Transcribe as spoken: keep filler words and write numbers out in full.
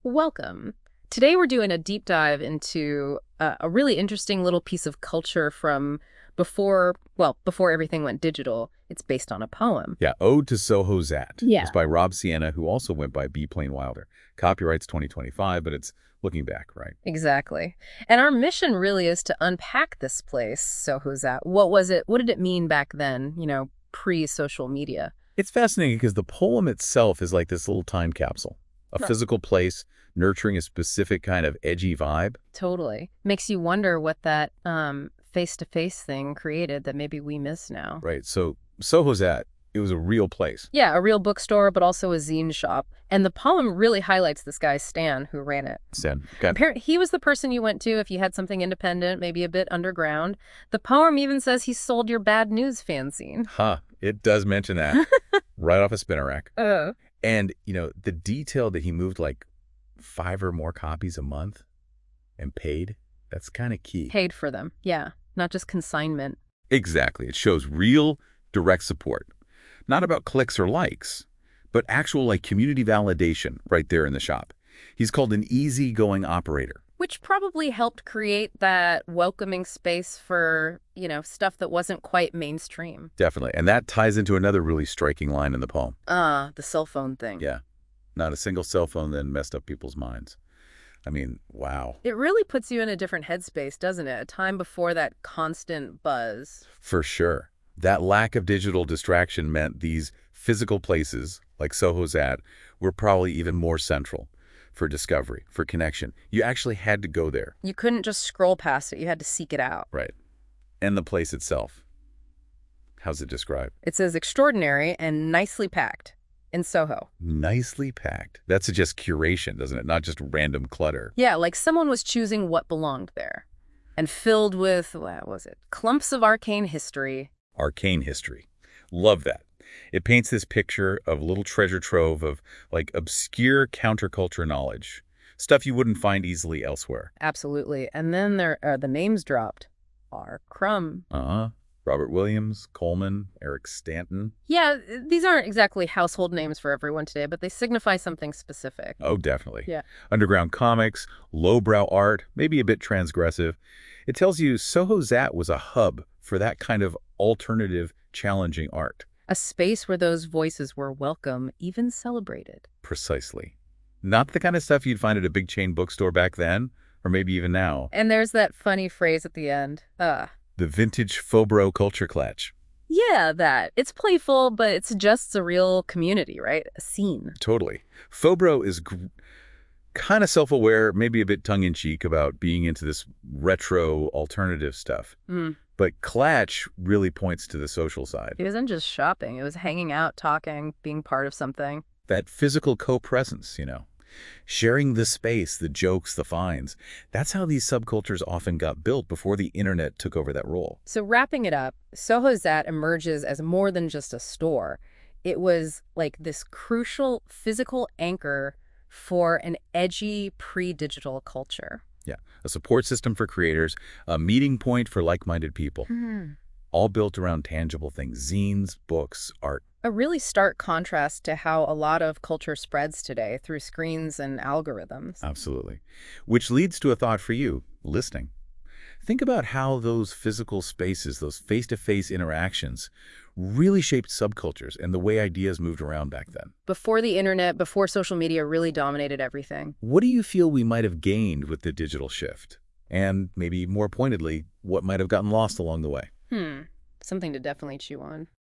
Welcome. Today we're doing a deep dive into uh, a really interesting little piece of culture from before, well, before everything went digital. It's based on a poem. Yeah, Ode to Soho Zat. Yeah. It's by Rob Sienna, who also went by B. Plain Wilder. Copyright's twenty twenty-five, but it's looking back, right? Exactly. And our mission really is to unpack this place. So who's that? What was it? What did it mean back then, you know, pre-social media? It's fascinating because the poem itself is like this little time capsule, a Huh. physical place nurturing a specific kind of edgy vibe. Totally. Makes you wonder what that um, face-to-face thing created that maybe we miss now. Right, so Soho Zat, it was a real place. Yeah, a real bookstore, but also a zine shop. And the poem really highlights this guy, Stan, who ran it. Said, okay. Apparently, he was the person you went to if you had something independent, maybe a bit underground. The poem even says he sold your bad news fanzine. Huh, it does mention that right off a spinner rack. Oh. And, you know, the detail that he moved like five or more copies a month and paid, that's kind of key. Paid for them, yeah. Not just consignment. Exactly. It shows real, direct support. Not about clicks or likes, but actual like community validation right there in the shop. He's called an easygoing operator. Which probably helped create that welcoming space for, you know, stuff that wasn't quite mainstream. Definitely. And that ties into another really striking line in the poem. Ah, the cell phone thing. Yeah. Not a single cell phone then messed up people's minds. I mean, wow. It really puts you in a different headspace, doesn't it? A time before that constant buzz. For sure. That lack of digital distraction meant these physical places, like Soho Zat, were probably even more central for discovery, for connection. You actually had to go there. You couldn't just scroll past it. You had to seek it out. Right. And the place itself. How's it described? It says extraordinary and nicely packed in Soho. Nicely packed. That suggests curation, doesn't it? Not just random clutter. Yeah, like someone was choosing what belonged there. And filled with, what was it? Clumps of arcane history. Arcane history. Love that. It paints this picture of a little treasure trove of, like, obscure counterculture knowledge. Stuff you wouldn't find easily elsewhere. Absolutely. And then there are the names dropped. R. Crumb. Uh-huh. Robert Williams, Coleman, Eric Stanton. Yeah, these aren't exactly household names for everyone today, but they signify something specific. Oh, definitely. Yeah. Underground comics, lowbrow art, maybe a bit transgressive. It tells you Soho Zat was a hub for that kind of alternative, challenging art. A space where those voices were welcome, even celebrated. Precisely. Not the kind of stuff you'd find at a big chain bookstore back then, or maybe even now. And there's that funny phrase at the end. Uh, The vintage Fobro culture clutch. yeah, that. It's playful, but it suggests a real community, right? A scene. Totally. Fobro is gr- kind of self-aware, maybe a bit tongue-in-cheek about being into this retro alternative stuff. Mm. But Klatch really points to the social side. It wasn't just shopping. It was hanging out, talking, being part of something. That physical co-presence, you know. Sharing the space, the jokes, the finds. That's how these subcultures often got built before the internet took over that role. So wrapping it up, Soho Zat emerges as more than just a store. It was like this crucial physical anchor for an edgy pre-digital culture. Yeah, a support system for creators, a meeting point for like-minded people, Hmm. all built around tangible things, zines, books, art. A really stark contrast to how a lot of culture spreads today through screens and algorithms. Absolutely. Which leads to a thought for you, listening. Think about how those physical spaces, those face-to-face interactions, really shaped subcultures and the way ideas moved around back then. Before the internet, before social media really dominated everything. What do you feel we might have gained with the digital shift? And maybe more pointedly, what might have gotten lost along the way? Hmm. Something to definitely chew on.